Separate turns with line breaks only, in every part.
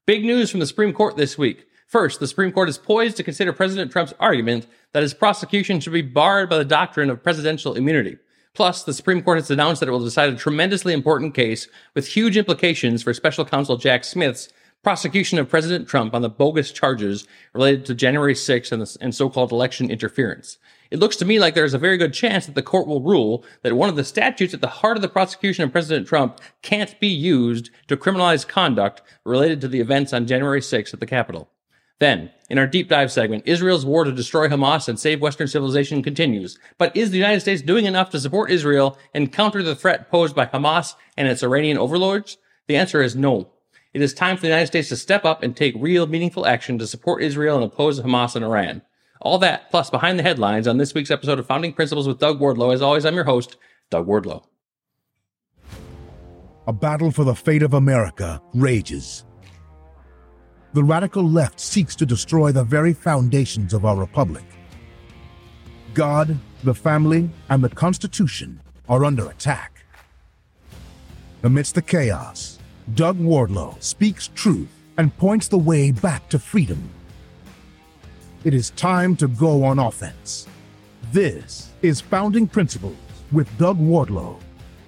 Big news from the Supreme Court this week. First, the Supreme Court is poised to consider President Trump's argument that his prosecution should be barred by the doctrine of presidential immunity. Plus, the Supreme Court has announced that it will decide a tremendously important case with huge implications for Special Counsel Jack Smith's prosecution of President Trump on the bogus charges related to January 6th and so-called election interference. It looks to me like there's a very good chance that the court will rule that one of the statutes at the heart of the prosecution of President Trump can't be used to criminalize conduct related to the events on January 6th at the Capitol. Then, in our deep dive segment, Israel's war to destroy Hamas and save Western civilization continues. But is the United States doing enough to support Israel and counter the threat posed by Hamas and its Iranian overlords? The answer is no. It is time for the United States to step up and take real, meaningful action to support Israel and oppose Hamas and Iran. All that, plus behind the headlines on this week's episode of Founding Principles with Doug Wardlow. As always, I'm your host, Doug Wardlow.
A battle for the fate of America rages. The radical left seeks to destroy the very foundations of our republic. God, the family, and the Constitution are under attack. Amidst the chaos, Doug Wardlow speaks truth and points the way back to freedom. It is time to go on offense. This is Founding Principles with Doug Wardlow.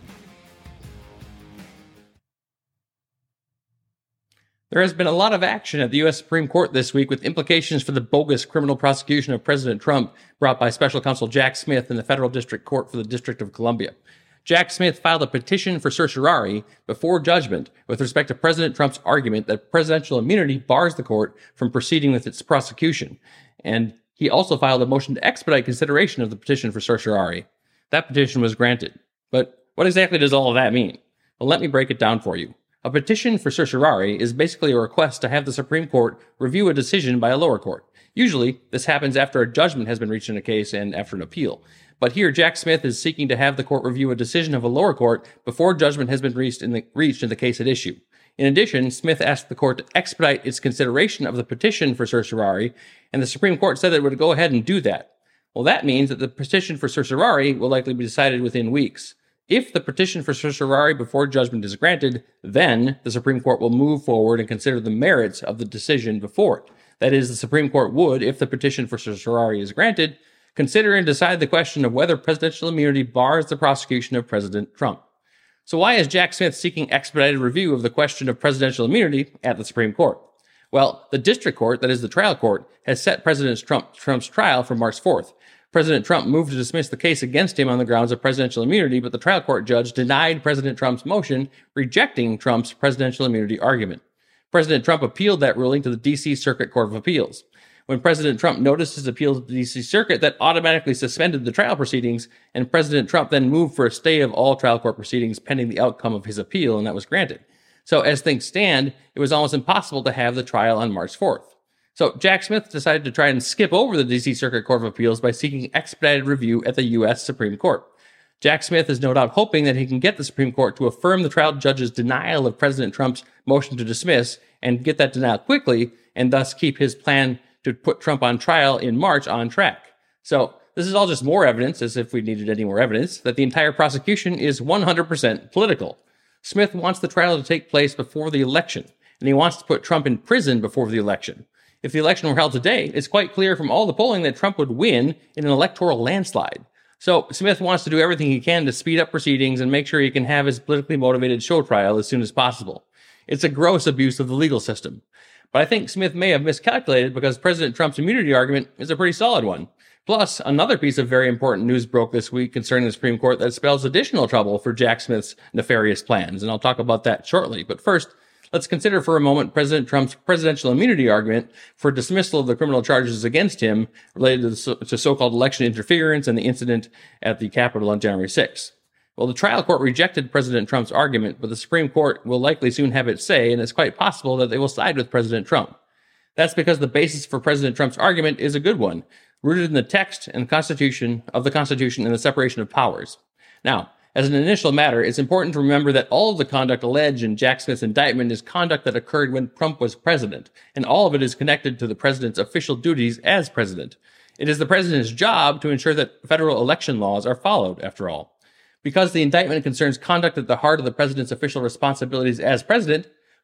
There has been a lot of action at the U.S. Supreme Court this week with implications for the bogus criminal prosecution of President Trump brought by Special Counsel Jack Smith in the Federal District Court for the District of Columbia. Jack Smith filed a petition for certiorari before judgment with respect to President Trump's argument that presidential immunity bars the court from proceeding with its prosecution. And he also filed a motion to expedite consideration of the petition for certiorari. That petition was granted. But what exactly does all of that mean? Well, let me break it down for you. A petition for certiorari is basically a request to have the Supreme Court review a decision by a lower court. Usually, this happens after a judgment has been reached in a case and after an appeal. But here, Jack Smith is seeking to have the court review a decision of a lower court before judgment has been reached in the case at issue. In addition, Smith asked the court to expedite its consideration of the petition for certiorari, and the Supreme Court said that it would go ahead and do that. Well, that means that the petition for certiorari will likely be decided within weeks. If the petition for certiorari before judgment is granted, then the Supreme Court will move forward and consider the merits of the decision before it. That is, the Supreme Court would, if the petition for certiorari is granted, consider and decide the question of whether presidential immunity bars the prosecution of President Trump. So why is Jack Smith seeking expedited review of the question of presidential immunity at the Supreme Court? Well, the district court, that is the trial court, has set President Trump's trial for March 4th. President Trump moved to dismiss the case against him on the grounds of presidential immunity, but the trial court judge denied President Trump's motion, rejecting Trump's presidential immunity argument. President Trump appealed that ruling to the D.C. Circuit Court of Appeals. When President Trump noticed his appeal to the D.C. Circuit, that automatically suspended the trial proceedings, and President Trump then moved for a stay of all trial court proceedings pending the outcome of his appeal, and that was granted. So as things stand, it was almost impossible to have the trial on March 4th. So Jack Smith decided to try and skip over the D.C. Circuit Court of Appeals by seeking expedited review at the U.S. Supreme Court. Jack Smith is no doubt hoping that he can get the Supreme Court to affirm the trial judge's denial of President Trump's motion to dismiss and get that denial quickly, and thus keep his plan to put Trump on trial in March on track. So this is all just more evidence, as if we needed any more evidence, that the entire prosecution is 100% political. Smith wants the trial to take place before the election, and he wants to put Trump in prison before the election. If the election were held today, it's quite clear from all the polling that Trump would win in an electoral landslide. So Smith wants to do everything he can to speed up proceedings and make sure he can have his politically motivated show trial as soon as possible. It's a gross abuse of the legal system. But I think Smith may have miscalculated because President Trump's immunity argument is a pretty solid one. Plus, another piece of very important news broke this week concerning the Supreme Court that spells additional trouble for Jack Smith's nefarious plans, and I'll talk about that shortly. But first, let's consider for a moment President Trump's presidential immunity argument for dismissal of the criminal charges against him related to so-called election interference and the incident at the Capitol on January 6th. Well, the trial court rejected President Trump's argument, but the Supreme Court will likely soon have its say, and it's quite possible that they will side with President Trump. That's because the basis for President Trump's argument is a good one, rooted in the text and Constitution and the separation of powers. Now, as an initial matter, it's important to remember that all of the conduct alleged in Jack Smith's indictment is conduct that occurred when Trump was president, and all of it is connected to the president's official duties as president. It is the president's job to ensure that federal election laws are followed, after all. Because the indictment concerns conduct at the heart of the president's official responsibilities as president,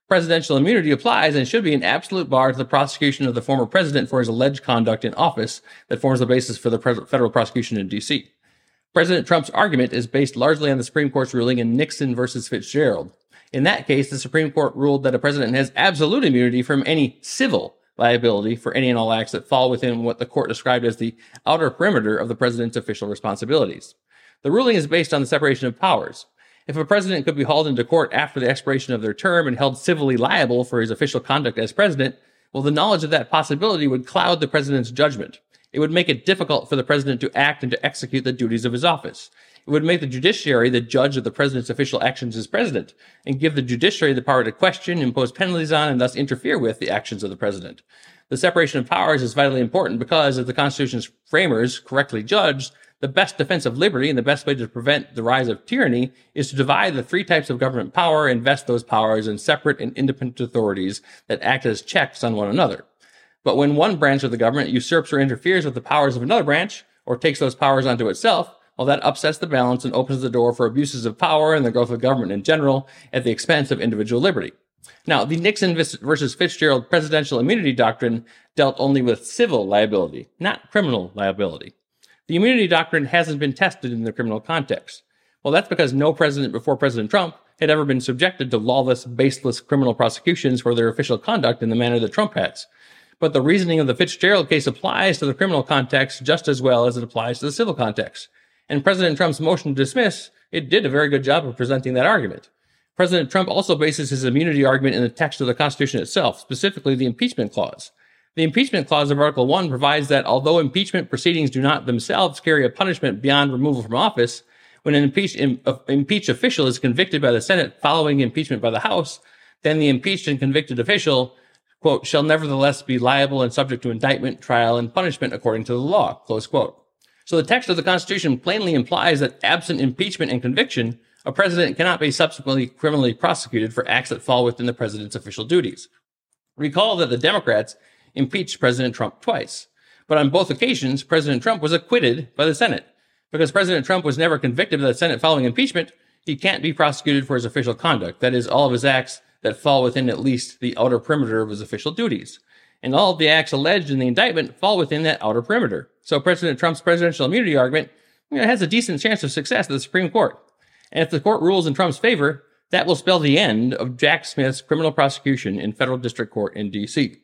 Presidential immunity applies and should be an absolute bar to the prosecution of the former president for his alleged conduct in office that forms the basis for the federal prosecution in D.C. President Trump's argument is based largely on the Supreme Court's ruling in Nixon versus Fitzgerald. In that case, the Supreme Court ruled that a president has absolute immunity from any civil liability for any and all acts that fall within what the court described as the outer perimeter of the president's official responsibilities. The ruling is based on the separation of powers. If a president could be hauled into court after the expiration of their term and held civilly liable for his official conduct as president, well, the knowledge of that possibility would cloud the president's judgment. It would make it difficult for the president to act and to execute the duties of his office. It would make the judiciary the judge of the president's official actions as president, and give the judiciary the power to question, impose penalties on, and thus interfere with the actions of the president. The separation of powers is vitally important because, as the Constitution's framers correctly judged, the best defense of liberty and the best way to prevent the rise of tyranny is to divide the three types of government power and vest those powers in separate and independent authorities that act as checks on one another. But when one branch of the government usurps or interferes with the powers of another branch, or takes those powers onto itself, well, that upsets the balance and opens the door for abuses of power and the growth of government in general at the expense of individual liberty. Now, the Nixon versus Fitzgerald presidential immunity doctrine dealt only with civil liability, not criminal liability. The immunity doctrine hasn't been tested in the criminal context. Well, that's because no president before President Trump had ever been subjected to lawless, baseless criminal prosecutions for their official conduct in the manner that Trump has. But the reasoning of the Fitzgerald case applies to the criminal context just as well as it applies to the civil context. And President Trump's motion to dismiss, it did a very good job of presenting that argument. President Trump also bases his immunity argument in the text of the Constitution itself, specifically the impeachment clause. The impeachment clause of Article 1 provides that although impeachment proceedings do not themselves carry a punishment beyond removal from office, when an impeached official is convicted by the Senate following impeachment by the House, then the impeached and convicted official, quote, shall nevertheless be liable and subject to indictment, trial, and punishment according to the law, close quote. So the text of the Constitution plainly implies that absent impeachment and conviction, a president cannot be subsequently criminally prosecuted for acts that fall within the president's official duties. Recall that the Democrats impeached President Trump twice, but on both occasions, President Trump was acquitted by the Senate. Because President Trump was never convicted by the Senate following impeachment, he can't be prosecuted for his official conduct, that is, all of his acts that fall within at least the outer perimeter of his official duties. And all of the acts alleged in the indictment fall within that outer perimeter. So President Trump's presidential immunity argument has a decent chance of success at the Supreme Court. And if the court rules in Trump's favor, that will spell the end of Jack Smith's criminal prosecution in federal district court in D.C.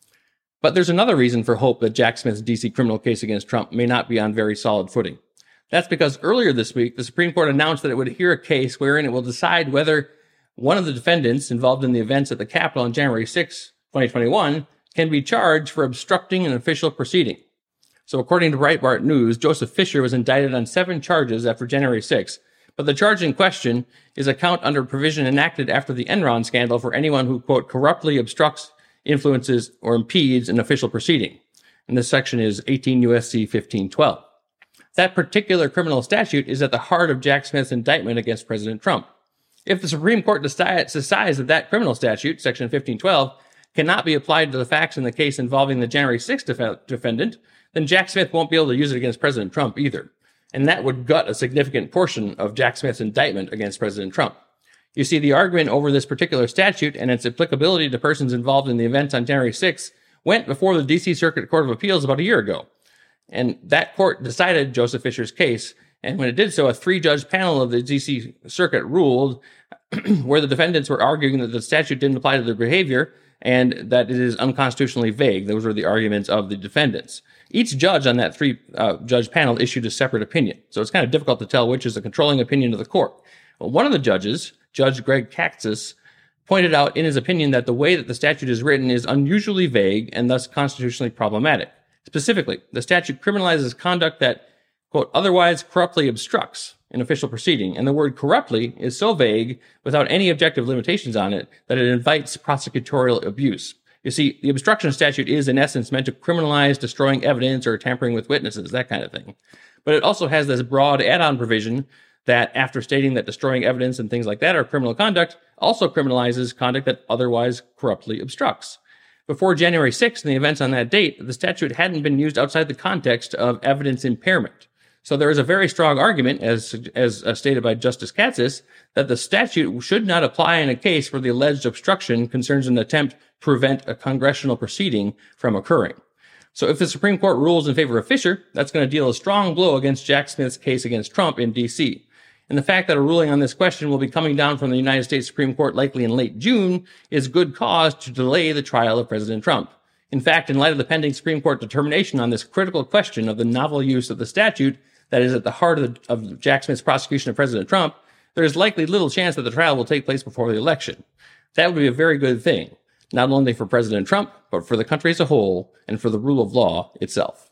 But there's another reason for hope that Jack Smith's D.C. criminal case against Trump may not be on very solid footing. That's because earlier this week, the Supreme Court announced that it would hear a case wherein it will decide whether one of the defendants involved in the events at the Capitol on January 6, 2021, can be charged for obstructing an official proceeding. So according to Breitbart News, Joseph Fisher was indicted on 7 charges after January 6, but the charge in question is a count under provision enacted after the Enron scandal for anyone who, quote, corruptly obstructs, influences, or impedes an official proceeding. And this section is 18 U.S.C. 1512. That particular criminal statute is at the heart of Jack Smith's indictment against President Trump. If the Supreme Court decides that that criminal statute, section 1512, cannot be applied to the facts in the case involving the January 6th defendant, then Jack Smith won't be able to use it against President Trump either. And that would gut a significant portion of Jack Smith's indictment against President Trump. You see, the argument over this particular statute and its applicability to persons involved in the events on January 6th went before the D.C. Circuit Court of Appeals about a year ago. And that court decided Joseph Fisher's case. And when it did so, a 3-judge panel of the D.C. Circuit ruled where the defendants were arguing that the statute didn't apply to their behavior and that it is unconstitutionally vague. Those were the arguments of the defendants. Each judge on that 3-judge panel issued a separate opinion. So it's kind of difficult to tell which is the controlling opinion of the court. Well, one of the judges, Judge Greg Katsas, pointed out in his opinion that the way that the statute is written is unusually vague and thus constitutionally problematic. Specifically, the statute criminalizes conduct that, quote, otherwise corruptly obstructs an official proceeding. And the word corruptly is so vague without any objective limitations on it that it invites prosecutorial abuse. You see, the obstruction statute is in essence meant to criminalize destroying evidence or tampering with witnesses, that kind of thing. But it also has this broad add-on provision that after stating that destroying evidence and things like that are criminal conduct, also criminalizes conduct that otherwise corruptly obstructs. Before January 6th and the events on that date, the statute hadn't been used outside the context of evidence impairment. So there is a very strong argument, as stated by Justice Katsas, that the statute should not apply in a case where the alleged obstruction concerns an attempt to prevent a congressional proceeding from occurring. So if the Supreme Court rules in favor of Fisher, that's going to deal a strong blow against Jack Smith's case against Trump in D.C. And the fact that a ruling on this question will be coming down from the United States Supreme Court likely in late June is good cause to delay the trial of President Trump. In fact, in light of the pending Supreme Court determination on this critical question of the novel use of the statute that is at the heart of Jack Smith's prosecution of President Trump, there is likely little chance that the trial will take place before the election. That would be a very good thing, not only for President Trump, but for the country as a whole and for the rule of law itself.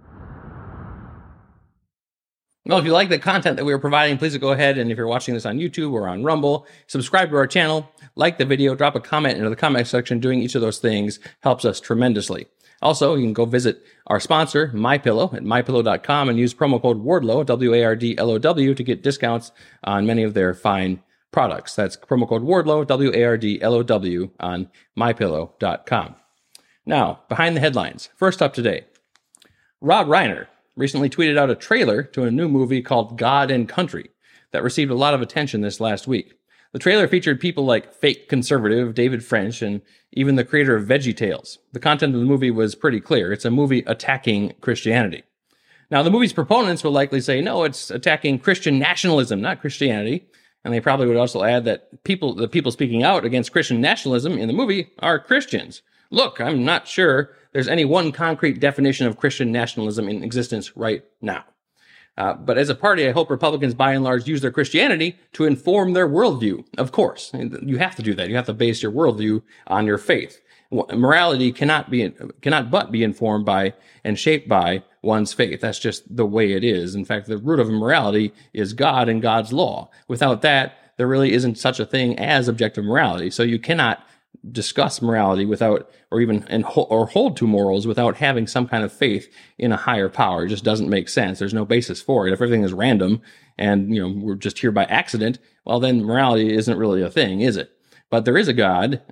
Well, if you like the content that we are providing, please go ahead and if you're watching this on YouTube or on Rumble, subscribe to our channel, like the video, drop a comment into the comment section. Doing each of those things helps us tremendously. Also, you can go visit our sponsor, MyPillow, at mypillow.com and use promo code WARDLOW, WARDLOW, to get discounts on many of their fine products. That's promo code WARDLOW, WARDLOW, on mypillow.com. Now, behind the headlines. First up today, Rob Reiner recently tweeted out a trailer to a new movie called God and Country that received a lot of attention this last week. The trailer featured people like fake conservative David French and even the creator of VeggieTales. The content of the movie was pretty clear. It's a movie attacking Christianity. Now, the movie's proponents will likely say, no, it's attacking Christian nationalism, not Christianity. And they probably would also add that the people speaking out against Christian nationalism in the movie are Christians. Look, I'm not sure there's any one concrete definition of Christian nationalism in existence right now. But as a party, I hope Republicans, by and large, use their Christianity to inform their worldview. Of course, you have to do that. You have to base your worldview on your faith. Morality cannot but be informed by and shaped by one's faith. That's just the way it is. In fact, the root of morality is God and God's law. Without that, there really isn't such a thing as objective morality. So you cannot discuss morality without, or hold to morals without having some kind of faith in a higher power. It just doesn't make sense. There's no basis for it. If everything is random and, we're just here by accident, well, then morality isn't really a thing, is it? But there is a God,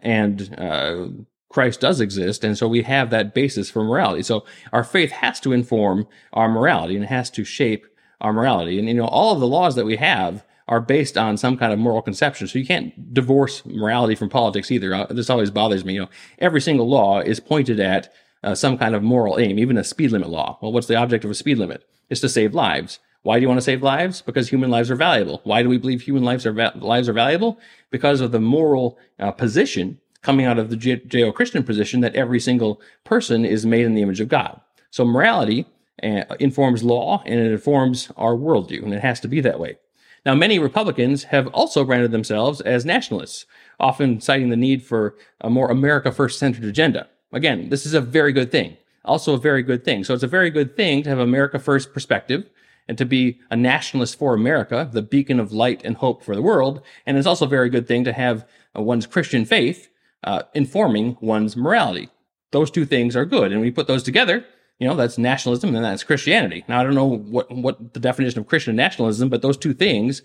and Christ does exist, and so we have that basis for morality. So our faith has to inform our morality, and it has to shape our morality. And, all of the laws that we have are based on some kind of moral conception. So you can't divorce morality from politics either. This always bothers me. Every single law is pointed at some kind of moral aim, even a speed limit law. Well, what's the object of a speed limit? It's to save lives. Why do you want to save lives? Because human lives are valuable. Why do we believe human lives are valuable? Because of the moral position coming out of the Judeo-Christian position that every single person is made in the image of God. So morality informs law, and it informs our worldview, and it has to be that way. Now, many Republicans have also branded themselves as nationalists, often citing the need for a more America First-centered agenda. Again, this is a very good thing. Also a very good thing. So it's a very good thing to have America First perspective and to be a nationalist for America, the beacon of light and hope for the world. And it's also a very good thing to have one's Christian faith informing one's morality. Those two things are good. And when you put those together, that's nationalism and that's Christianity. Now, I don't know what the definition of Christian nationalism, but those two things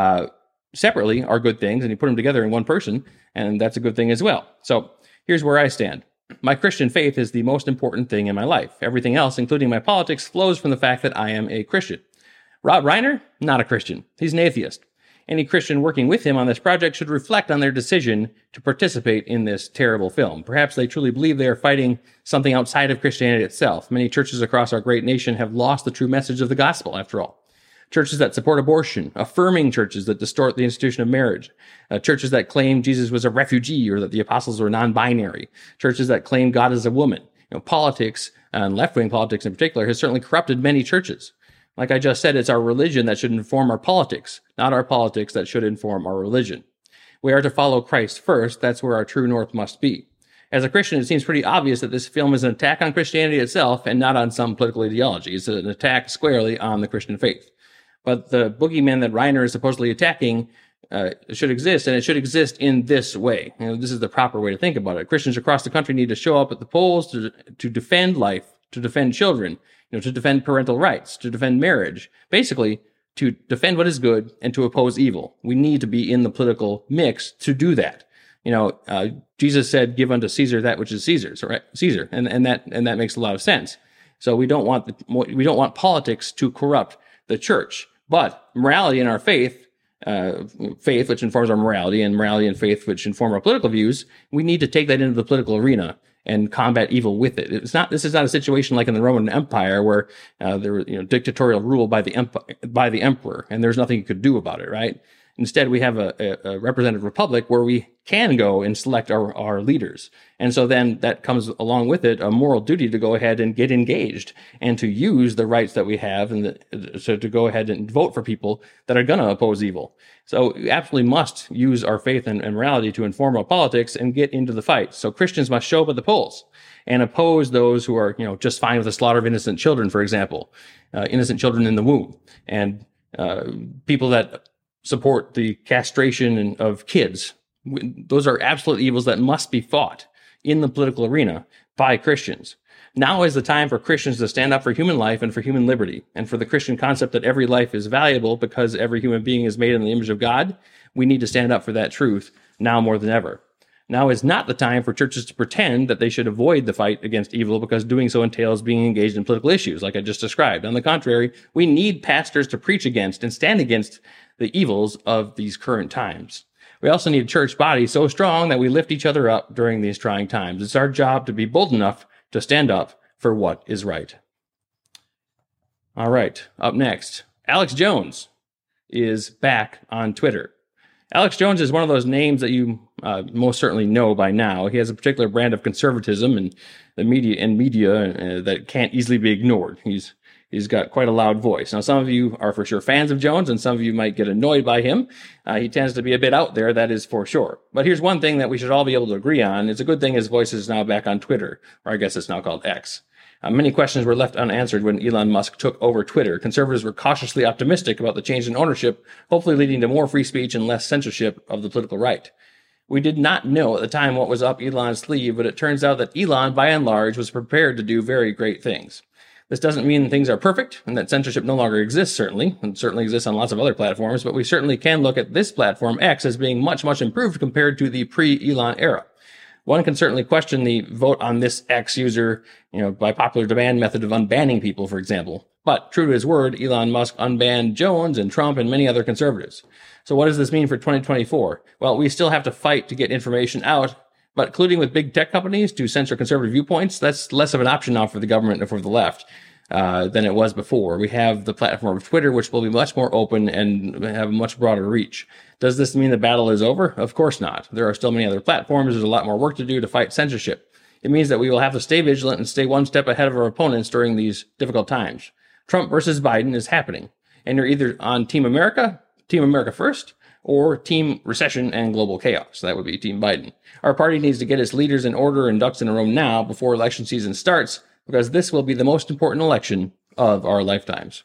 separately are good things, and you put them together in one person, and that's a good thing as well. So here's where I stand. My Christian faith is the most important thing in my life. Everything else, including my politics, flows from the fact that I am a Christian. Rob Reiner, not a Christian. He's an atheist. Any Christian working with him on this project should reflect on their decision to participate in this terrible film. Perhaps they truly believe they are fighting something outside of Christianity itself. Many churches across our great nation have lost the true message of the gospel, after all. Churches that support abortion, affirming churches that distort the institution of marriage, churches that claim Jesus was a refugee or that the apostles were non-binary, churches that claim God is a woman. Politics, and left-wing politics in particular, has certainly corrupted many churches. Like I just said, it's our religion that should inform our politics, not our politics that should inform our religion. We are to follow Christ first. That's where our true north must be. As a Christian, it seems pretty obvious that this film is an attack on Christianity itself and not on some political ideology. It's an attack squarely on the Christian faith. But the boogeyman that Reiner is supposedly attacking should exist, and it should exist in this way. This is the proper way to think about it. Christians across the country need to show up at the polls to defend life, to defend children, to defend parental rights, to defend marriage, basically to defend what is good and to oppose evil. We need to be in the political mix to do that. Jesus said, "Give unto Caesar that which is Caesar's," right? Caesar, and that makes a lot of sense. So we don't want politics to corrupt the church. But morality in our faith, faith which informs our morality, and morality and faith which inform our political views, we need to take that into the political arena and combat evil with it. This is not a situation like in the Roman Empire where there was dictatorial rule by the emperor, and there's nothing you could do about it, right? Instead, we have a representative republic where we can go and select our leaders. And so then that comes along with it a moral duty to go ahead and get engaged and to use the rights that we have so to go ahead and vote for people that are going to oppose evil. So we absolutely must use our faith and morality to inform our politics and get into the fight. So Christians must show up at the polls and oppose those who are, just fine with the slaughter of innocent children, for example, innocent children in the womb, and people that support the castration of kids. Those are absolute evils that must be fought in the political arena by Christians. Now is the time for Christians to stand up for human life and for human liberty, and for the Christian concept that every life is valuable because every human being is made in the image of God. We need to stand up for that truth now more than ever. Now is not the time for churches to pretend that they should avoid the fight against evil because doing so entails being engaged in political issues, like I just described. On the contrary, we need pastors to preach against and stand against the evils of these current times. We also need a church body so strong that we lift each other up during these trying times. It's our job to be bold enough to stand up for what is right. All right, up next, Alex Jones is back on Twitter. Alex Jones is one of those names that you most certainly know by now. He has a particular brand of conservatism and the media that can't easily be ignored. He's got quite a loud voice. Now, some of you are for sure fans of Jones, and some of you might get annoyed by him. He tends to be a bit out there, that is for sure. But here's one thing that we should all be able to agree on. It's a good thing his voice is now back on Twitter, or I guess it's now called X. Many questions were left unanswered when Elon Musk took over Twitter. Conservatives were cautiously optimistic about the change in ownership, hopefully leading to more free speech and less censorship of the political right. We did not know at the time what was up Elon's sleeve, but it turns out that Elon, by and large, was prepared to do very great things. This doesn't mean things are perfect and that censorship no longer exists, certainly, and certainly exists on lots of other platforms, but we certainly can look at this platform, X, as being much, much improved compared to the pre-Elon era. One can certainly question the vote on this X user, by popular demand method of unbanning people, for example. But true to his word, Elon Musk unbanned Jones and Trump and many other conservatives. So what does this mean for 2024? Well, we still have to fight to get information out, but colluding with big tech companies to censor conservative viewpoints, that's less of an option now for the government or for the left than it was before. We have the platform of Twitter, which will be much more open and have a much broader reach. Does this mean the battle is over? Of course not. There are still many other platforms. There's a lot more work to do to fight censorship. It means that we will have to stay vigilant and stay one step ahead of our opponents during these difficult times. Trump versus Biden is happening, and you're either on Team America first, or Team Recession and Global Chaos. That would be Team Biden. Our party needs to get its leaders in order and ducks in a row now before election season starts, because this will be the most important election of our lifetimes.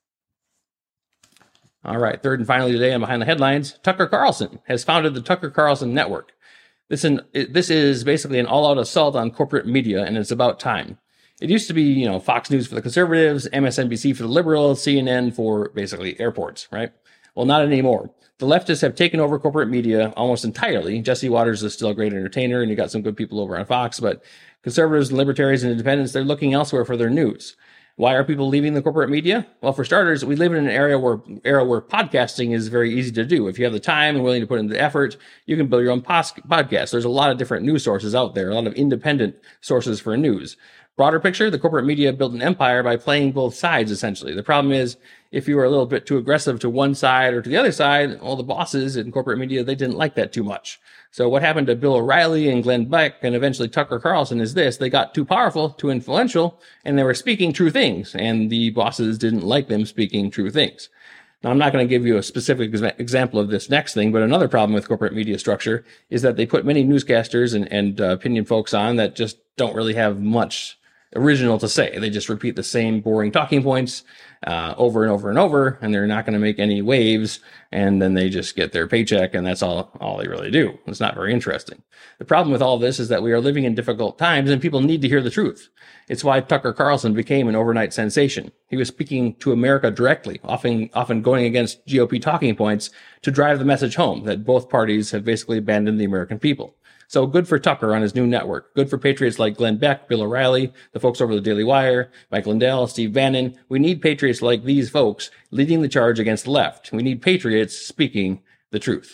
All right, third and finally today on Behind the Headlines, Tucker Carlson has founded the Tucker Carlson Network. This is basically an all-out assault on corporate media, and it's about time. It used to be, Fox News for the conservatives, MSNBC for the liberals, CNN for basically airports, right? Well, not anymore. The leftists have taken over corporate media almost entirely. Jesse Waters is still a great entertainer, and you got some good people over on Fox, but conservatives, libertarians, and independents, they're looking elsewhere for their news. Why are people leaving the corporate media? Well, for starters, we live in an era where podcasting is very easy to do. If you have the time and willing to put in the effort, you can build your own podcast. There's a lot of different news sources out there, a lot of independent sources for news. Broader picture, the corporate media built an empire by playing both sides, essentially. The problem is, if you were a little bit too aggressive to one side or to the other side, well, the bosses in corporate media, they didn't like that too much. So what happened to Bill O'Reilly and Glenn Beck and eventually Tucker Carlson is this: they got too powerful, too influential, and they were speaking true things, and the bosses didn't like them speaking true things. Now, I'm not going to give you a specific example of this next thing, but another problem with corporate media structure is that they put many newscasters and opinion folks on that just don't really have much original to say. They just repeat the same boring talking points over and over and over, and they're not going to make any waves, and then they just get their paycheck, and that's all they really do. It's not very interesting. The problem with all this is that we are living in difficult times, and people need to hear the truth. It's why Tucker Carlson became an overnight sensation. He was speaking to America directly, often going against GOP talking points to drive the message home that both parties have basically abandoned the American people. So good for Tucker on his new network. Good for patriots like Glenn Beck, Bill O'Reilly, the folks over the Daily Wire, Mike Lindell, Steve Bannon. We need patriots like these folks leading the charge against the left. We need patriots speaking the truth.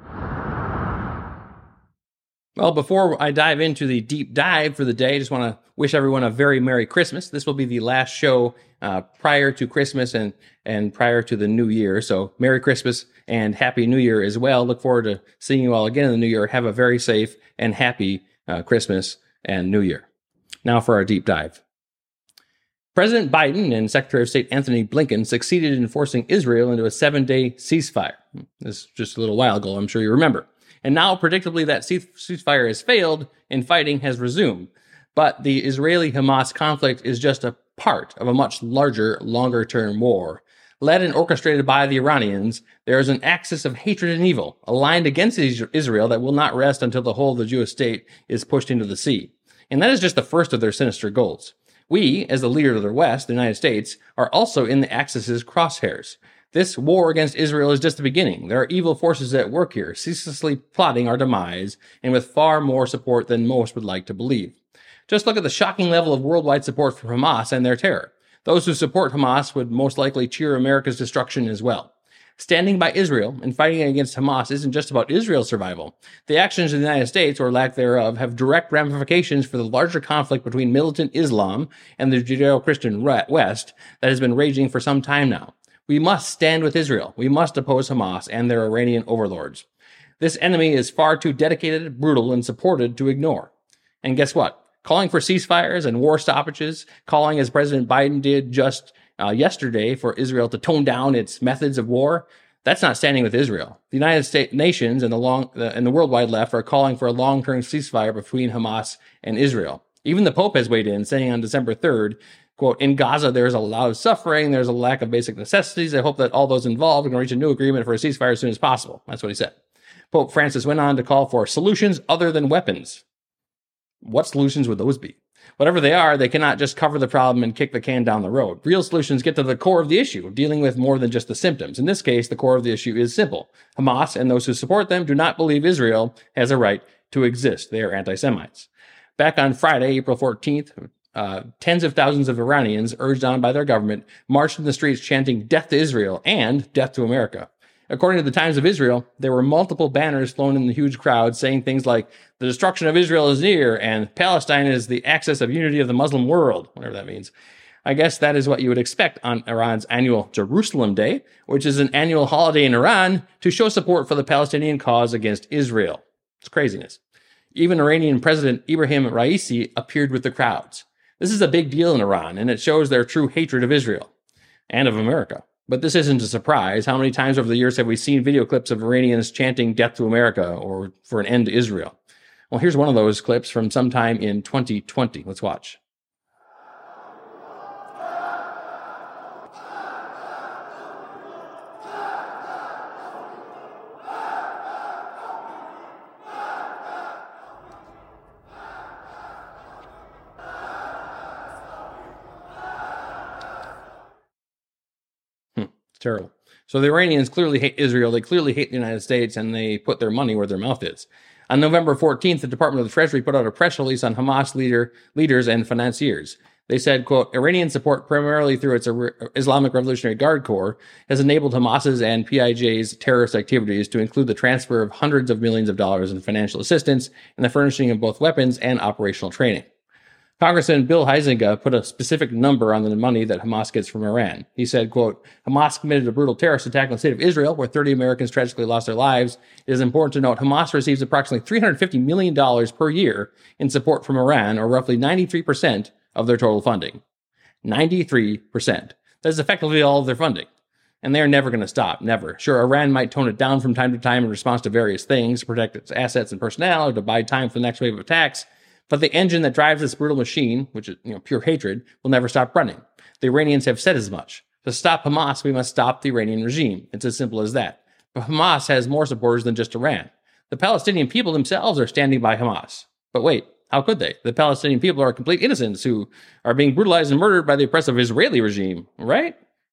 Well, before I dive into the deep dive for the day, I just want to wish everyone a very Merry Christmas. This will be the last show prior to Christmas and prior to the New Year. So Merry Christmas and Happy New Year as well. Look forward to seeing you all again in the New Year. Have a very safe and happy Christmas and New Year. Now for our deep dive. President Biden and Secretary of State Anthony Blinken succeeded in forcing Israel into a 7-day ceasefire. This is just a little while ago, I'm sure you remember. And now, predictably, that ceasefire has failed and fighting has resumed. But the Israeli-Hamas conflict is just a part of a much larger, longer-term war. Led and orchestrated by the Iranians, there is an axis of hatred and evil aligned against Israel that will not rest until the whole of the Jewish state is pushed into the sea. And that is just the first of their sinister goals. We, as the leader of the West, the United States, are also in the axis's crosshairs. This war against Israel is just the beginning. There are evil forces at work here, ceaselessly plotting our demise, and with far more support than most would like to believe. Just look at the shocking level of worldwide support for Hamas and their terror. Those who support Hamas would most likely cheer America's destruction as well. Standing by Israel and fighting against Hamas isn't just about Israel's survival. The actions of the United States, or lack thereof, have direct ramifications for the larger conflict between militant Islam and the Judeo-Christian West that has been raging for some time now. We must stand with Israel. We must oppose Hamas and their Iranian overlords. This enemy is far too dedicated, brutal, and supported to ignore. And guess what? Calling for ceasefires and war stoppages, calling as President Biden did just yesterday for Israel to tone down its methods of war, that's not standing with Israel. The United States nations and the worldwide left are calling for a long-term ceasefire between Hamas and Israel. Even the Pope has weighed in, saying on December 3rd, quote, in Gaza, there is a lot of suffering. There's a lack of basic necessities. I hope that all those involved can reach a new agreement for a ceasefire as soon as possible. That's what he said. Pope Francis went on to call for solutions other than weapons. What solutions would those be? Whatever they are, they cannot just cover the problem and kick the can down the road. Real solutions get to the core of the issue, dealing with more than just the symptoms. In this case, the core of the issue is simple. Hamas and those who support them do not believe Israel has a right to exist. They are anti-Semites. Back on Friday, April 14th, tens of thousands of Iranians, urged on by their government, marched in the streets chanting death to Israel and death to America. According to the Times of Israel, there were multiple banners flown in the huge crowd saying things like, the destruction of Israel is near, and Palestine is the axis of unity of the Muslim world, whatever that means. I guess that is what you would expect on Iran's annual Jerusalem Day, which is an annual holiday in Iran to show support for the Palestinian cause against Israel. It's craziness. Even Iranian President Ibrahim Raisi appeared with the crowds. This is a big deal in Iran, and it shows their true hatred of Israel and of America. But this isn't a surprise. How many times over the years have we seen video clips of Iranians chanting death to America or for an end to Israel? Well, here's one of those clips from sometime in 2020. Let's watch. Terrible. So the Iranians clearly hate Israel, they clearly hate the United States, and they put their money where their mouth is. On November 14th, the Department of the Treasury put out a press release on Hamas leaders and financiers. They said, quote, Iranian support primarily through its Islamic Revolutionary Guard Corps has enabled Hamas's and PIJ's terrorist activities to include the transfer of hundreds of millions of dollars in financial assistance and the furnishing of both weapons and operational training. Congressman Bill Huizenga put a specific number on the money that Hamas gets from Iran. He said, quote, Hamas committed a brutal terrorist attack on the state of Israel where 30 Americans tragically lost their lives. It is important to note Hamas receives approximately $350 million per year in support from Iran, or roughly 93% of their total funding. 93%. That's effectively all of their funding. And they're never going to stop, never. Sure, Iran might tone it down from time to time in response to various things, to protect its assets and personnel, or to buy time for the next wave of attacks. But the engine that drives this brutal machine, which is pure hatred, will never stop running. The Iranians have said as much. To stop Hamas, we must stop the Iranian regime. It's as simple as that. But Hamas has more supporters than just Iran. The Palestinian people themselves are standing by Hamas. But wait, how could they? The Palestinian people are complete innocents who are being brutalized and murdered by the oppressive Israeli regime, right?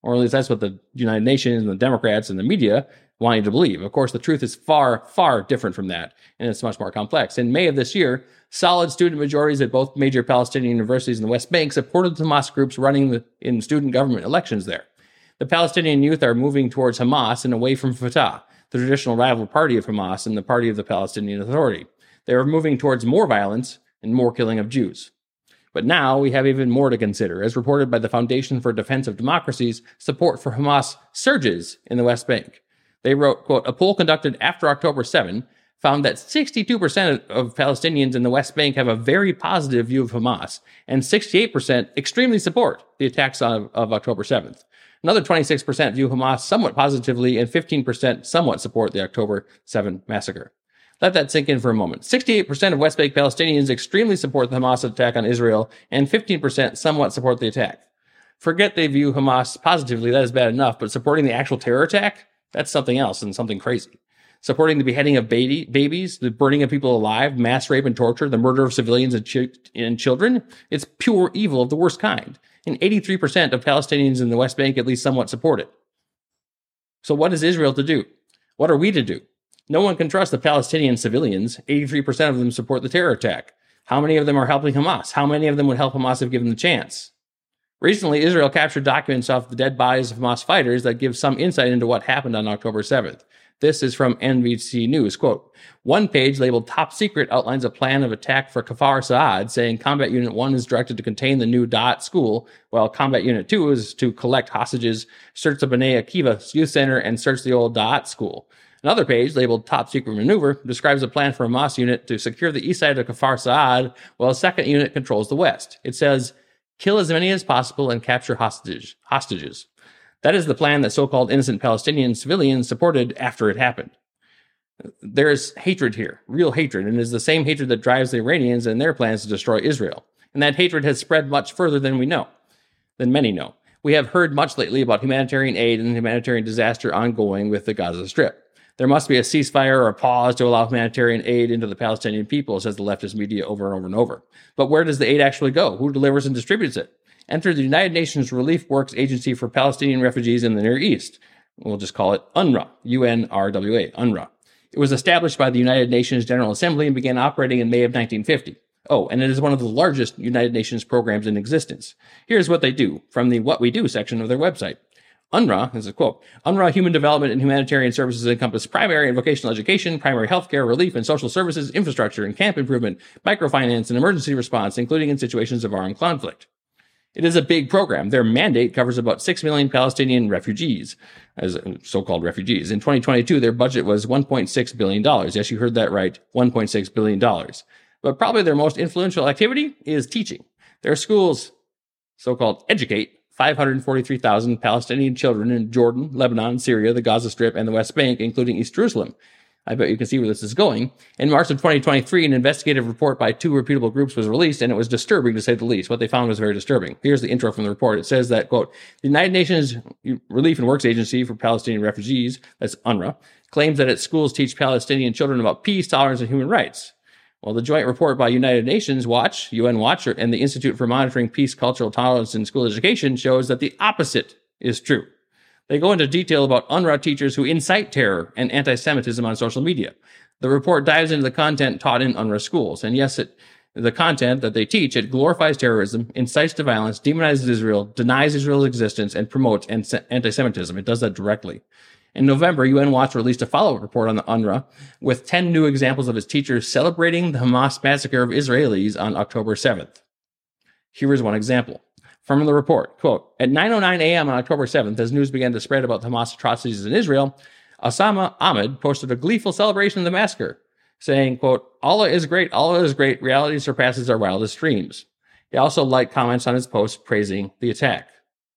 Or at least that's what the United Nations and the Democrats and the media want you to believe. Of course, the truth is far, far different from that, and it's much more complex. In May of this year, solid student majorities at both major Palestinian universities in the West Bank supported the Hamas groups running in student government elections there. The Palestinian youth are moving towards Hamas and away from Fatah, the traditional rival party of Hamas and the party of the Palestinian Authority. They are moving towards more violence and more killing of Jews. But now we have even more to consider. As reported by the Foundation for Defense of Democracies, support for Hamas surges in the West Bank. They wrote, quote, a poll conducted after October 7 found that 62% of Palestinians in the West Bank have a very positive view of Hamas, and 68% extremely support the attacks of October 7th. Another 26% view Hamas somewhat positively, and 15% somewhat support the October 7 massacre. Let that sink in for a moment. 68% of West Bank Palestinians extremely support the Hamas attack on Israel, and 15% somewhat support the attack. Forget they view Hamas positively, that is bad enough, but supporting the actual terror attack? That's something else and something crazy. Supporting the beheading of babies, the burning of people alive, mass rape and torture, the murder of civilians and children, it's pure evil of the worst kind. And 83% of Palestinians in the West Bank at least somewhat support it. So what is Israel to do? What are we to do? No one can trust the Palestinian civilians. 83% of them support the terror attack. How many of them are helping Hamas? How many of them would help Hamas if given the chance? Recently, Israel captured documents of the dead bodies of Hamas fighters that give some insight into what happened on October 7th. This is from NBC News. Quote, one page labeled Top Secret outlines a plan of attack for Kfar Saad, saying Combat Unit 1 is directed to contain the new Da'at school, while Combat Unit 2 is to collect hostages, search the Bnei Akiva Youth Center, and search the old Da'at school. Another page, labeled Top Secret Maneuver, describes a plan for a Hamas unit to secure the east side of Kfar Saad, while a second unit controls the west. It says, kill as many as possible and capture hostages. That is the plan that so-called innocent Palestinian civilians supported after it happened. There is hatred here, real hatred, and it is the same hatred that drives the Iranians and their plans to destroy Israel. And that hatred has spread much further than many know. We have heard much lately about humanitarian aid and humanitarian disaster ongoing with the Gaza Strip. There must be a ceasefire or a pause to allow humanitarian aid into the Palestinian people, says the leftist media over and over and over. But where does the aid actually go? Who delivers and distributes it? Enter the United Nations Relief Works Agency for Palestinian Refugees in the Near East. We'll just call it UNRWA, UNRWA, UNRWA. It was established by the United Nations General Assembly and began operating in May of 1950. Oh, and it is one of the largest United Nations programs in existence. Here's what they do from the What We Do section of their website. UNRWA, this is a quote, UNRWA human development and humanitarian services encompass primary and vocational education, primary healthcare, relief and social services, infrastructure and camp improvement, microfinance and emergency response, including in situations of armed conflict. It is a big program. Their mandate covers about 6 million Palestinian refugees, as so-called refugees. In 2022, their budget was $1.6 billion. Yes, you heard that right, $1.6 billion. But probably their most influential activity is teaching. Their schools, so-called educate, 543,000 Palestinian children in Jordan, Lebanon, Syria, the Gaza Strip, and the West Bank, including East Jerusalem. I bet you can see where this is going. In March of 2023, an investigative report by 2 reputable groups was released, and it was disturbing to say the least. What they found was very disturbing. Here's the intro from the report. It says that, quote, the United Nations Relief and Works Agency for Palestinian Refugees, that's UNRWA, claims that its schools teach Palestinian children about peace, tolerance, and human rights. Well, the joint report by United Nations Watch, UN Watch, and the Institute for Monitoring Peace, Cultural Tolerance, and School Education shows that the opposite is true. They go into detail about UNRWA teachers who incite terror and anti-Semitism on social media. The report dives into the content taught in UNRWA schools. And yes, the content that they teach, it glorifies terrorism, incites to violence, demonizes Israel, denies Israel's existence, and promotes anti-Semitism. It does that directly. In November, UN Watch released a follow-up report on the UNRWA with 10 new examples of its teachers celebrating the Hamas massacre of Israelis on October 7th. Here is one example. From the report, quote, at 9:09 a.m. on October 7th, as news began to spread about the Hamas atrocities in Israel, Osama Ahmed posted a gleeful celebration of the massacre, saying, quote, Allah is great, reality surpasses our wildest dreams. He also liked comments on his post praising the attack.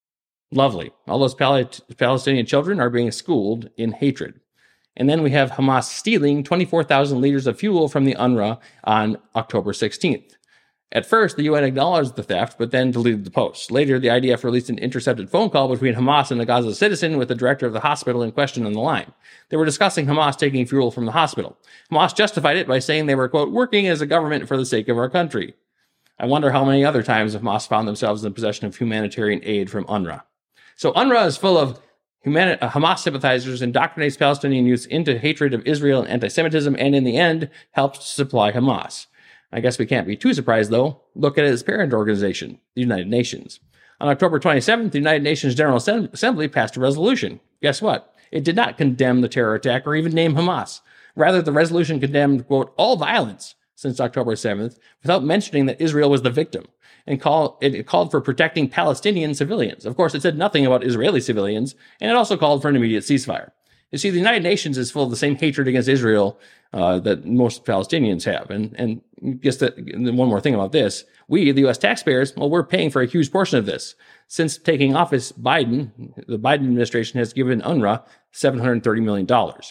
Lovely. All those Palestinian children are being schooled in hatred. And then we have Hamas stealing 24,000 liters of fuel from the UNRWA on October 16th. At first, the UN acknowledged the theft, but then deleted the post. Later, the IDF released an intercepted phone call between Hamas and a Gaza citizen with the director of the hospital in question on the line. They were discussing Hamas taking fuel from the hospital. Hamas justified it by saying they were, quote, working as a government for the sake of our country. I wonder how many other times Hamas found themselves in possession of humanitarian aid from UNRWA. So UNRWA is full of Hamas sympathizers, indoctrinates Palestinian youths into hatred of Israel and anti-Semitism, and in the end, helps to supply Hamas. I guess we can't be too surprised, though. Look at its parent organization, the United Nations. On October 27th, the United Nations General Assembly passed a resolution. Guess what? It did not condemn the terror attack or even name Hamas. Rather, the resolution condemned, quote, all violence since October 7th without mentioning that Israel was the victim, and it called for protecting Palestinian civilians. Of course, it said nothing about Israeli civilians, and it also called for an immediate ceasefire. You see, the United Nations is full of the same hatred against Israel that most Palestinians have. And just one more thing about this. We, the U.S. taxpayers, well, we're paying for a huge portion of this. Since taking office, the Biden administration has given UNRWA $730 million.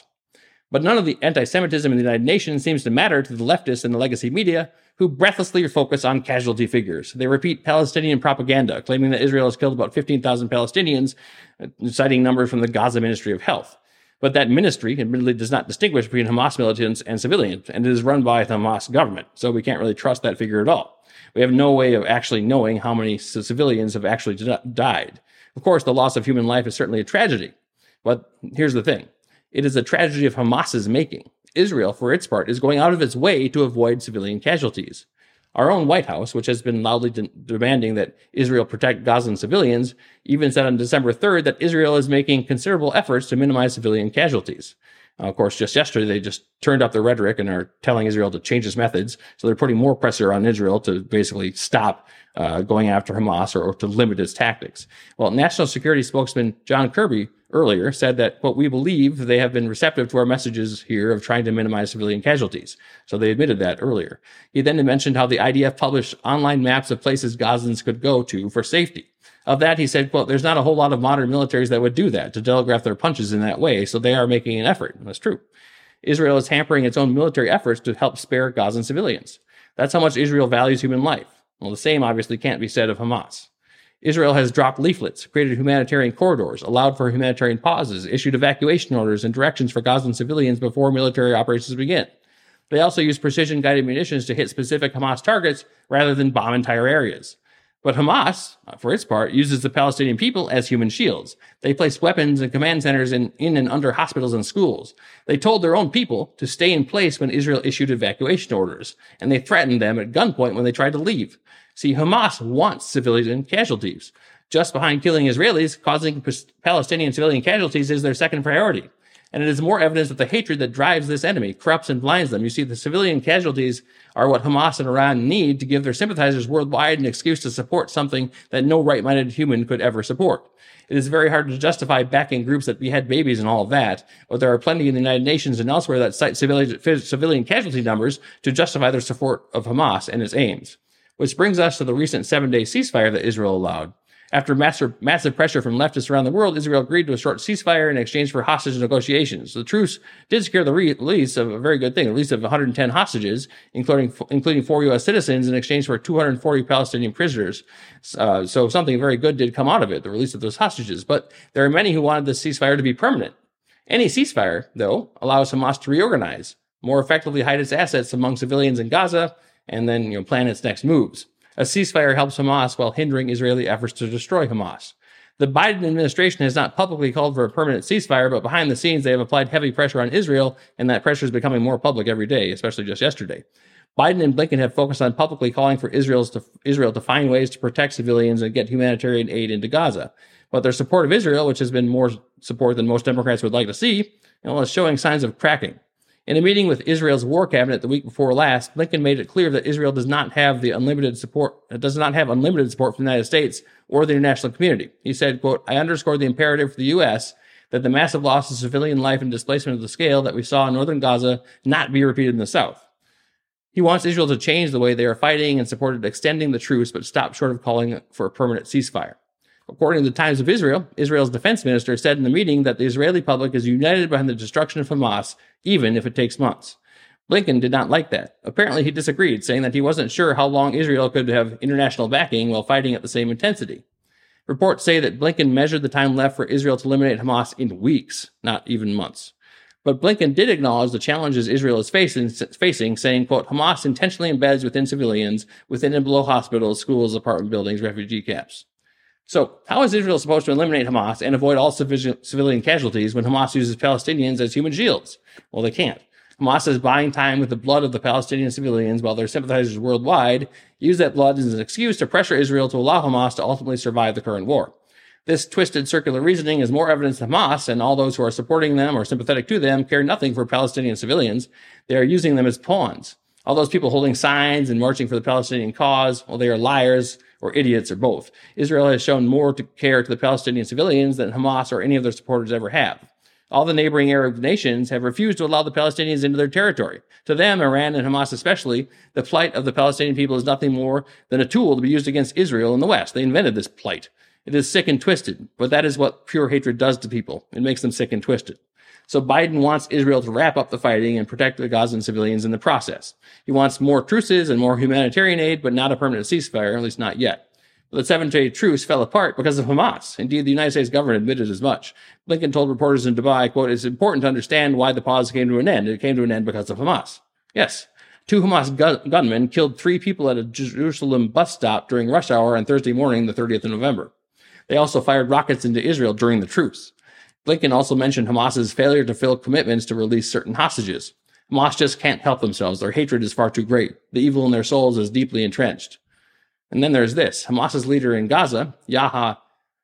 But none of the anti-Semitism in the United Nations seems to matter to the leftists and the legacy media, who breathlessly focus on casualty figures. They repeat Palestinian propaganda, claiming that Israel has killed about 15,000 Palestinians, citing numbers from the Gaza Ministry of Health. But that ministry admittedly does not distinguish between Hamas militants and civilians, and it is run by the Hamas government, so we can't really trust that figure at all. We have no way of actually knowing how many civilians have actually died. Of course, the loss of human life is certainly a tragedy. But here's the thing. It is a tragedy of Hamas's making. Israel, for its part, is going out of its way to avoid civilian casualties. Our own White House, which has been loudly demanding that Israel protect Gazan civilians, even said on December 3rd that Israel is making considerable efforts to minimize civilian casualties. Of course, just yesterday, they just turned up their rhetoric and are telling Israel to change its methods. So they're putting more pressure on Israel to basically stop going after Hamas or to limit its tactics. Well, National Security spokesman John Kirby earlier said that, quote, we believe they have been receptive to our messages here of trying to minimize civilian casualties. So they admitted that earlier. He then mentioned how the IDF published online maps of places Gazans could go to for safety. Of that, he said, quote, there's not a whole lot of modern militaries that would do that, to telegraph their punches in that way, so they are making an effort. That's true. Israel is hampering its own military efforts to help spare Gazan civilians. That's how much Israel values human life. Well, the same obviously can't be said of Hamas. Israel has dropped leaflets, created humanitarian corridors, allowed for humanitarian pauses, issued evacuation orders and directions for Gazan civilians before military operations begin. They also use precision-guided munitions to hit specific Hamas targets rather than bomb entire areas. But Hamas, for its part, uses the Palestinian people as human shields. They place weapons and command centers in and under hospitals and schools. They told their own people to stay in place when Israel issued evacuation orders, and they threatened them at gunpoint when they tried to leave. See, Hamas wants civilian casualties. Just behind killing Israelis, causing Palestinian civilian casualties is their second priority. And it is more evidence that the hatred that drives this enemy corrupts and blinds them. You see, the civilian casualties are what Hamas and Iran need to give their sympathizers worldwide an excuse to support something that no right-minded human could ever support. It is very hard to justify backing groups that behead babies and all of that, but there are plenty in the United Nations and elsewhere that cite civilian casualty numbers to justify their support of Hamas and its aims. Which brings us to the recent 7-day ceasefire that Israel allowed. After massive pressure from leftists around the world, Israel agreed to a short ceasefire in exchange for hostage negotiations. The truce did secure the release of a very good thing, at least of 110 hostages, including 4 U.S. citizens, in exchange for 240 Palestinian prisoners. So something very good did come out of it, the release of those hostages. But there are many who wanted this ceasefire to be permanent. Any ceasefire, though, allows Hamas to reorganize, more effectively hide its assets among civilians in Gaza, and then plan its next moves. A ceasefire helps Hamas while hindering Israeli efforts to destroy Hamas. The Biden administration has not publicly called for a permanent ceasefire, but behind the scenes they have applied heavy pressure on Israel, and that pressure is becoming more public every day, especially just yesterday. Biden and Blinken have focused on publicly calling for Israel to find ways to protect civilians and get humanitarian aid into Gaza. But their support of Israel, which has been more support than most Democrats would like to see, is showing signs of cracking. In a meeting with Israel's war cabinet the week before last, Blinken made it clear that Israel does not have unlimited support from the United States or the international community. He said, quote, I underscore the imperative for the U.S. that the massive loss of civilian life and displacement of the scale that we saw in northern Gaza not be repeated in the south. He wants Israel to change the way they are fighting and supported extending the truce, but stop short of calling for a permanent ceasefire. According to the Times of Israel, Israel's defense minister said in the meeting that the Israeli public is united behind the destruction of Hamas, even if it takes months. Blinken did not like that. Apparently he disagreed, saying that he wasn't sure how long Israel could have international backing while fighting at the same intensity. Reports say that Blinken measured the time left for Israel to eliminate Hamas in weeks, not even months. But Blinken did acknowledge the challenges Israel is facing, saying, quote, Hamas intentionally embeds within civilians, within and below hospitals, schools, apartment buildings, refugee camps. So, how is Israel supposed to eliminate Hamas and avoid all civilian casualties when Hamas uses Palestinians as human shields? Well, they can't. Hamas is buying time with the blood of the Palestinian civilians while their sympathizers worldwide use that blood as an excuse to pressure Israel to allow Hamas to ultimately survive the current war. This twisted circular reasoning is more evidence that Hamas and all those who are supporting them or sympathetic to them care nothing for Palestinian civilians. They are using them as pawns. All those people holding signs and marching for the Palestinian cause, well, they are liars or idiots or both. Israel has shown more to care to the Palestinian civilians than Hamas or any of their supporters ever have. All the neighboring Arab nations have refused to allow the Palestinians into their territory. To them, Iran and Hamas especially, the plight of the Palestinian people is nothing more than a tool to be used against Israel in the West. They invented this plight. It is sick and twisted, but that is what pure hatred does to people. It makes them sick and twisted. So Biden wants Israel to wrap up the fighting and protect the Gazan civilians in the process. He wants more truces and more humanitarian aid, but not a permanent ceasefire, at least not yet. But the 7-day truce fell apart because of Hamas. Indeed, the United States government admitted as much. Blinken told reporters in Dubai, quote, "It's important to understand why the pause came to an end. It came to an end because of Hamas." Yes. 2 Hamas gunmen killed 3 people at a Jerusalem bus stop during rush hour on Thursday morning, the 30th of November. They also fired rockets into Israel during the truce. Blinken also mentioned Hamas's failure to fulfill commitments to release certain hostages. Hamas just can't help themselves. Their hatred is far too great. The evil in their souls is deeply entrenched. And then there's this. Hamas's leader in Gaza, Yahya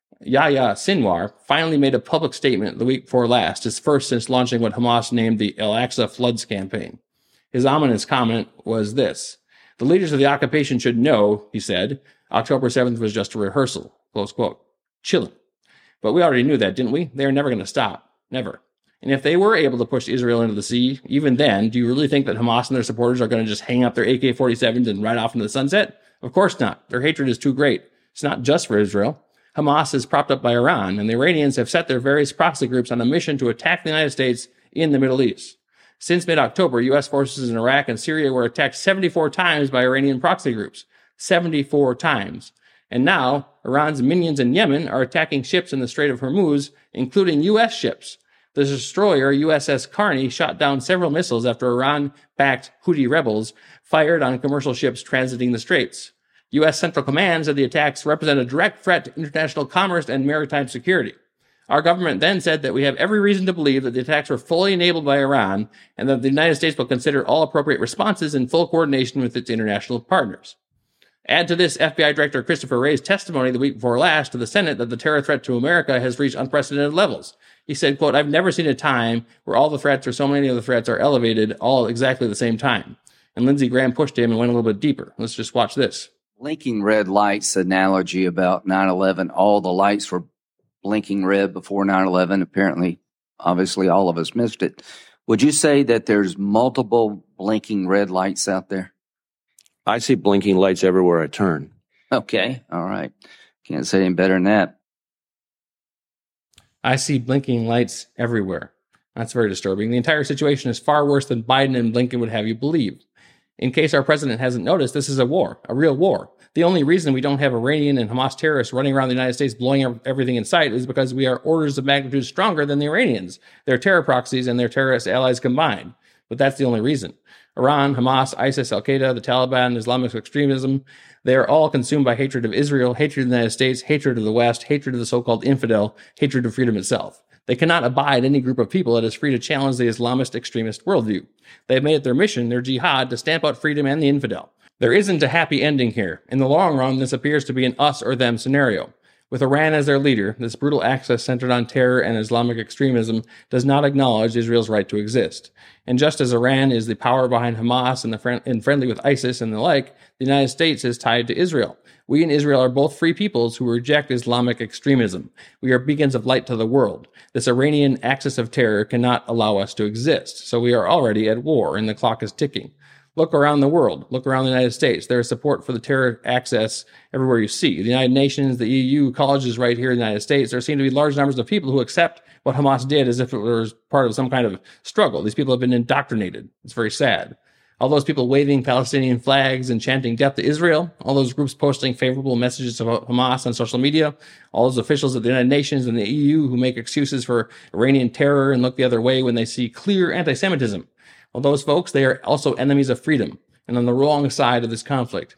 Sinwar, finally made a public statement the week before last, his first since launching what Hamas named the Al-Aqsa Floods campaign. His ominous comment was this: "The leaders of the occupation should know," he said, "October 7th was just a rehearsal." Close quote. Chilling. But we already knew that, didn't we? They are never going to stop. Never. And if they were able to push Israel into the sea, even then, do you really think that Hamas and their supporters are going to just hang up their AK-47s and ride off into the sunset? Of course not. Their hatred is too great. It's not just for Israel. Hamas is propped up by Iran, and the Iranians have set their various proxy groups on a mission to attack the United States in the Middle East. Since mid-October, U.S. forces in Iraq and Syria were attacked 74 times by Iranian proxy groups. 74 times. And now, Iran's minions in Yemen are attacking ships in the Strait of Hormuz, including U.S. ships. The destroyer USS Carney shot down several missiles after Iran-backed Houthi rebels fired on commercial ships transiting the straits. U.S. Central Command said the attacks represent a direct threat to international commerce and maritime security. Our government then said that we have every reason to believe that the attacks were fully enabled by Iran and that the United States will consider all appropriate responses in full coordination with its international partners. Add to this FBI Director Christopher Wray's testimony the week before last to the Senate that the terror threat to America has reached unprecedented levels. He said, quote, "I've never seen a time where all the threats or so many of the threats are elevated all exactly the same time." And Lindsey Graham pushed him and went a little bit deeper. Let's just watch this.
Blinking red lights analogy about 9/11. All the lights were blinking red before 9/11. Apparently, obviously, all of us missed it. Would you say that there's multiple blinking red lights out there?
I see blinking lights everywhere I turn.
Okay. All right. Can't say any better than that.
I see blinking lights everywhere. That's very disturbing. The entire situation is far worse than Biden and Blinken would have you believe. In case our president hasn't noticed, this is a war, a real war. The only reason we don't have Iranian and Hamas terrorists running around the United States blowing everything in sight is because we are orders of magnitude stronger than the Iranians, their terror proxies, and their terrorist allies combined. But that's the only reason. Iran, Hamas, ISIS, Al-Qaeda, the Taliban, Islamic extremism, they are all consumed by hatred of Israel, hatred of the United States, hatred of the West, hatred of the so-called infidel, hatred of freedom itself. They cannot abide any group of people that is free to challenge the Islamist extremist worldview. They have made it their mission, their jihad, to stamp out freedom and the infidel. There isn't a happy ending here. In the long run, this appears to be an us or them scenario. With Iran as their leader, this brutal axis centered on terror and Islamic extremism does not acknowledge Israel's right to exist. And just as Iran is the power behind Hamas and friendly with ISIS and the like, the United States is tied to Israel. We in Israel are both free peoples who reject Islamic extremism. We are beacons of light to the world. This Iranian axis of terror cannot allow us to exist. So we are already at war, and the clock is ticking. Look around the world. Look around the United States. There is support for the terror axis everywhere you see. The United Nations, the EU, colleges right here in the United States. There seem to be large numbers of people who accept what Hamas did as if it was part of some kind of struggle. These people have been indoctrinated. It's very sad. All those people waving Palestinian flags and chanting death to Israel, all those groups posting favorable messages about Hamas on social media, all those officials at the United Nations and the EU who make excuses for Iranian terror and look the other way when they see clear anti-Semitism. Well, those folks, they are also enemies of freedom and on the wrong side of this conflict.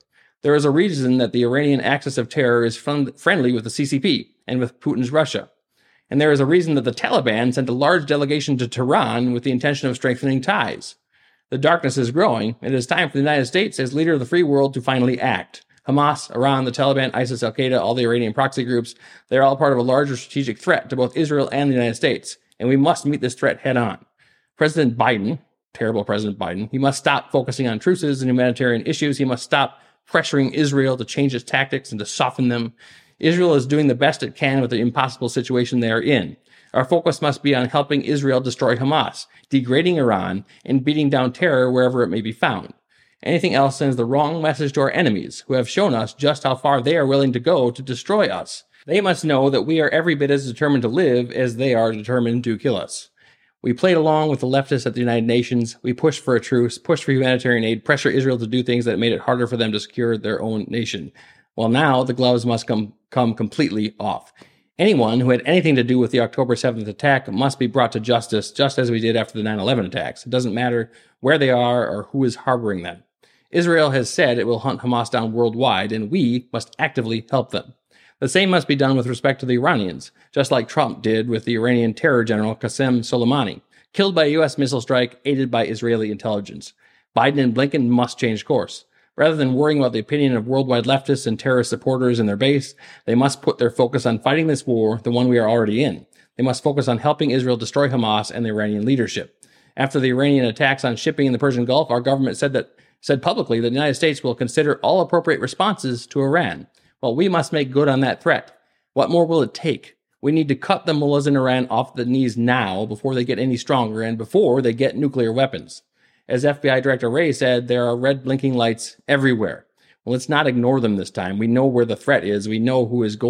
There is a reason that the Iranian axis of terror is friendly with the CCP and with Putin's Russia. And there is a reason that the Taliban sent a large delegation to Tehran with the intention of strengthening ties. The darkness is growing, and it is time for the United States, as leader of the free world, to finally act. Hamas, Iran, the Taliban, ISIS, Al-Qaeda, all the Iranian proxy groups, they're all part of a larger strategic threat to both Israel and the United States, and we must meet this threat head on. President Biden, terrible President Biden, he must stop focusing on truces and humanitarian issues. He must stop pressuring Israel to change its tactics and to soften them. Israel is doing the best it can with the impossible situation they are in. Our focus must be on helping Israel destroy Hamas, degrading Iran, and beating down terror wherever it may be found. Anything else sends the wrong message to our enemies, who have shown us just how far they are willing to go to destroy us. They must know that we are every bit as determined to live as they are determined to kill us. We played along with the leftists at the United Nations. We pushed for a truce, pushed for humanitarian aid, pressure Israel to do things that made it harder for them to secure their own nation. Well, now the gloves must come completely off. Anyone who had anything to do with the October 7th attack must be brought to justice, just as we did after the 9/11 attacks. It doesn't matter where they are or who is harboring them. Israel has said it will hunt Hamas down worldwide, and we must actively help them. The same must be done with respect to the Iranians, just like Trump did with the Iranian terror general Qasem Soleimani, killed by a U.S. missile strike aided by Israeli intelligence. Biden and Blinken must change course. Rather than worrying about the opinion of worldwide leftists and terrorist supporters in their base, they must put their focus on fighting this war, the one we are already in. They must focus on helping Israel destroy Hamas and the Iranian leadership. After the Iranian attacks on shipping in the Persian Gulf, our government said publicly that the United States will consider all appropriate responses to Iran. Well, we must make good on that threat. What more will it take? We need to cut the mullahs in Iran off the knees now before they get any stronger and before they get nuclear weapons. As FBI Director Wray said, there are red blinking lights everywhere. Well, let's not ignore them this time. We know where the threat is. We know who is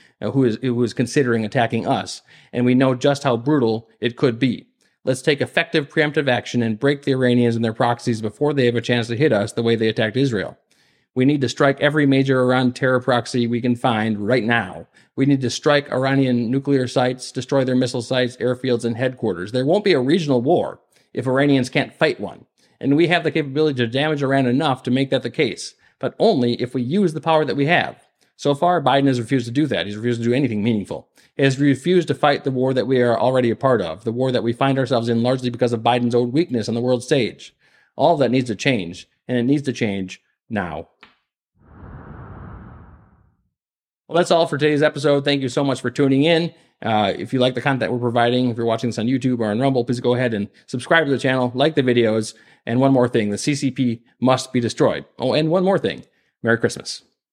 who is considering attacking us, and we know just how brutal it could be. Let's take effective preemptive action and break the Iranians and their proxies before they have a chance to hit us the way they attacked Israel. We need to strike every major Iran terror proxy we can find right now. We need to strike Iranian nuclear sites, destroy their missile sites, airfields, and headquarters. There won't be a regional war if Iranians can't fight one. And we have the capability to damage Iran enough to make that the case, but only if we use the power that we have. So far, Biden has refused to do that. He's refused to do anything meaningful. He has refused to fight the war that we are already a part of, the war that we find ourselves in largely because of Biden's own weakness on the world stage. All of that needs to change, and it needs to change now. Well, that's all for today's episode. Thank you so much for tuning in. If you like the content we're providing, if you're watching this on YouTube or on Rumble, please go ahead and subscribe to the channel, like the videos, and one more thing, the CCP must be destroyed. Oh, and one more thing, Merry Christmas.